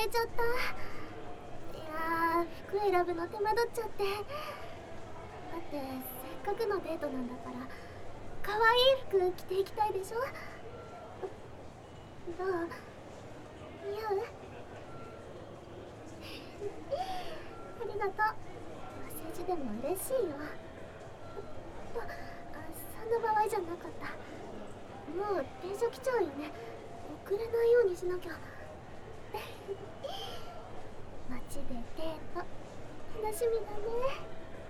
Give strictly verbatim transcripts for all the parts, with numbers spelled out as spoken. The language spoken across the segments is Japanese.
ちゃった。いやー、服選ぶの手間取っちゃって。だってせっかくのデートなんだから可愛い服着ていきたいでしょ。どう？似合う？ありがとう。お世辞でも嬉しいよ。あ、そんな場合じゃなかった。もう電車来ちゃうよね。遅れないようにしなきゃ。街でデート楽しみだね。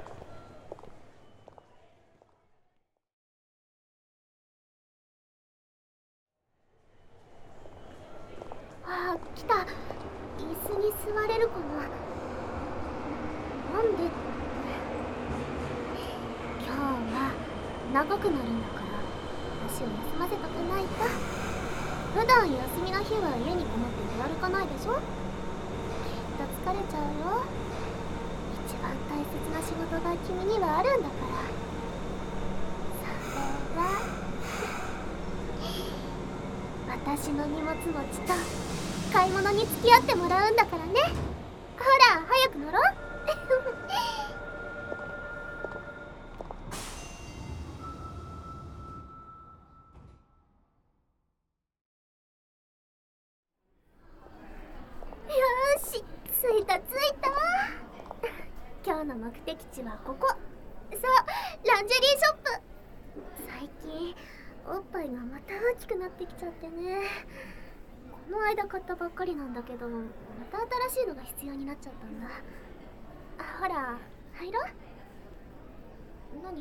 ああ、来た。椅子に座れるかな。なんでって。今日は長くなるんだから足を休ませとかないと。普段休みの日は家にこもって出歩かないでしょ。きっと疲れちゃうよ。一番大切な仕事が君にはあるんだから。それは私の荷物持ちと買い物に付き合ってもらうんだからね。ほら早く乗ろう。よーし、着いた着いた。今日の目的地はここ。そう、ランジェリーショップ。最近おっぱいがまた大きくなってきちゃってね。この間買ったばっかりなんだけど、また新しいのが必要になっちゃったんだ。あ、ほら入ろう。何？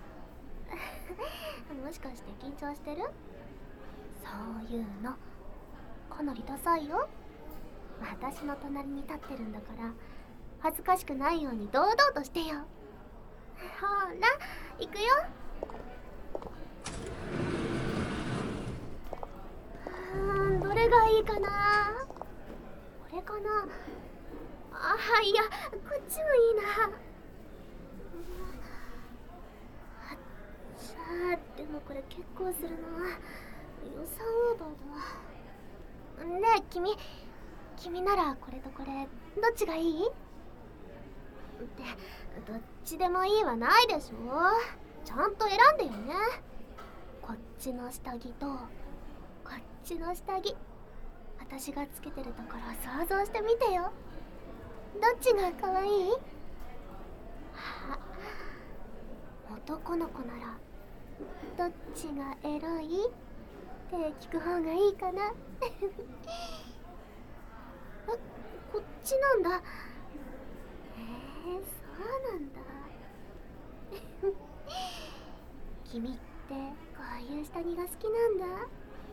もしかして緊張してる？そういうのかなりダサいよ。私の隣に立ってるんだから恥ずかしくないように堂々としてよ。ほら行くよ。うーん、どれがいいかな。これかな。あ、いやこっちもいいな。あっちゃー、でもこれ結構するな。予算オーバーだ。ねえ君君ならこれとこれどっちがいい？ってどっちでもいいはないでしょ。ちゃんと選んでよね。こっちの下着とこっちの下着、私がつけてるところ想像してみてよ。どっちが可愛い？あ、男の子ならどっちがエロい？って聞く方がいいかな。あ、こっちなんだ。へえ、そうなんだ。君ってこういう下着が好きなんだ。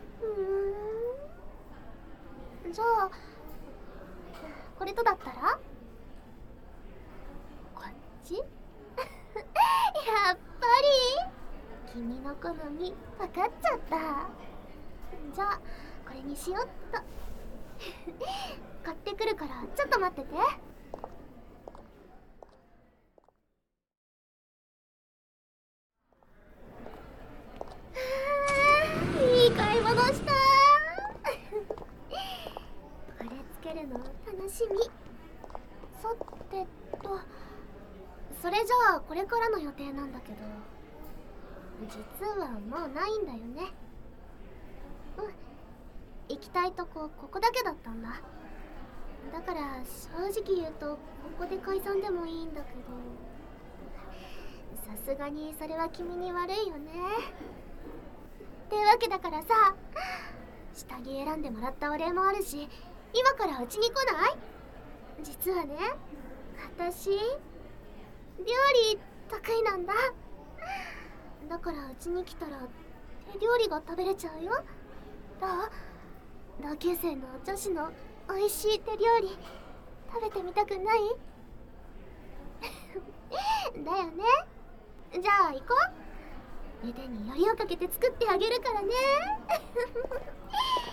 うーん。じゃあこれとだったらこっち？やっぱり君の好み分かっちゃった。じゃあこれにしよっと。買ってくるからちょっと待ってて。いい買い物した。これつけるの楽しみ。さてと、それじゃあこれからの予定なんだけど、実はもうないんだよね。うん、行きたいとこここだけだったんだ。だから正直言うとここで解散でもいいんだけど、さすがにそれは君に悪いよね。ってわけだからさ、下着選んでもらったお礼もあるし、今からうちに来ない？実はね、私料理得意なんだ。だからうちに来たら手料理が食べれちゃうよ。どう？同級生の女子の美味しい手料理食べてみたくない？だよね。じゃあ行こう。腕によりをかけて作ってあげるからね。